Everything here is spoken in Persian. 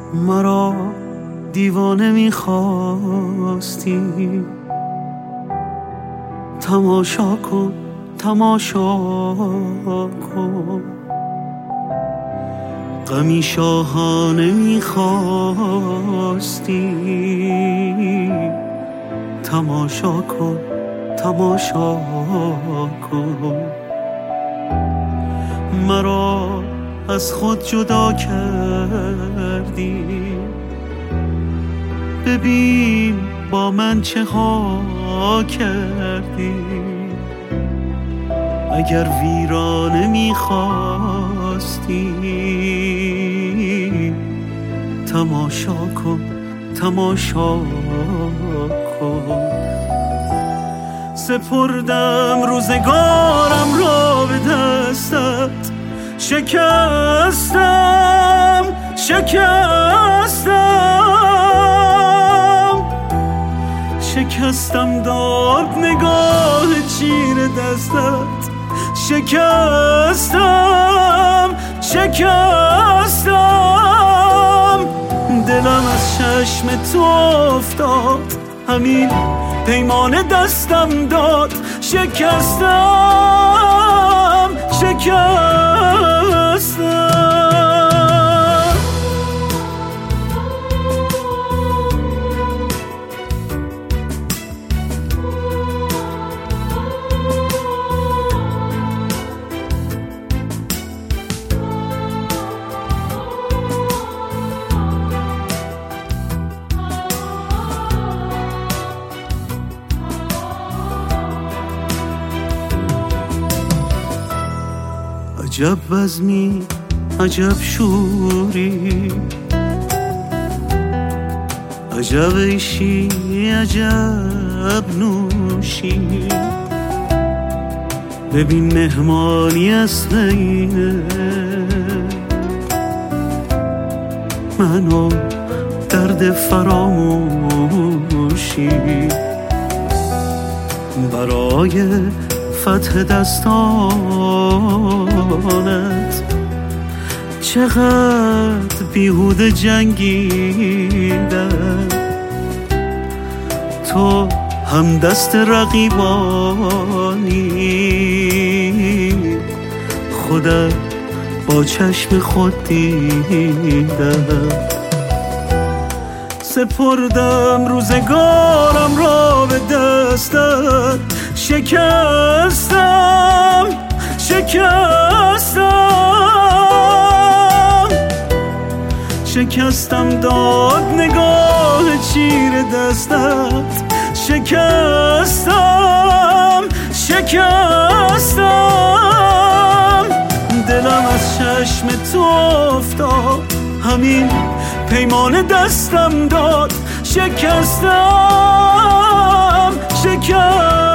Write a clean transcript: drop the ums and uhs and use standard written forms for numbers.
مرا دیوانه می‌خواستی، تماشا کن تماشا کن. غمی شاهانه می‌خواستی، تماشا کن تماشا کن. مرا از خود جدا کردی، ببین با من چه ها کردی. اگر ویرانه میخواستی، تماشا کن تماشا کن. سپردم روزگارم را به دستت، شکستم شکستم داد نگاه چیر دستت. شکستم دلم از چشم تو افتاد، همین پیمان دستم داد. شکستم عجب بزمی عجب شوری، عجب عیشی عجب نوشی. ببین مهمانی اصل اینه، منو درد فراموشی. برای فتح دستانت چقدر بیهوده جنگیدم. تو هم دست رقیبانی، خودت با چشم خود دیدم. سپردم روزگارم را به دستت، شکستم داد نگاه چیر دستت. شکستم دلم از چشم تو افتاد، همین پیمان دستم داد. شکستم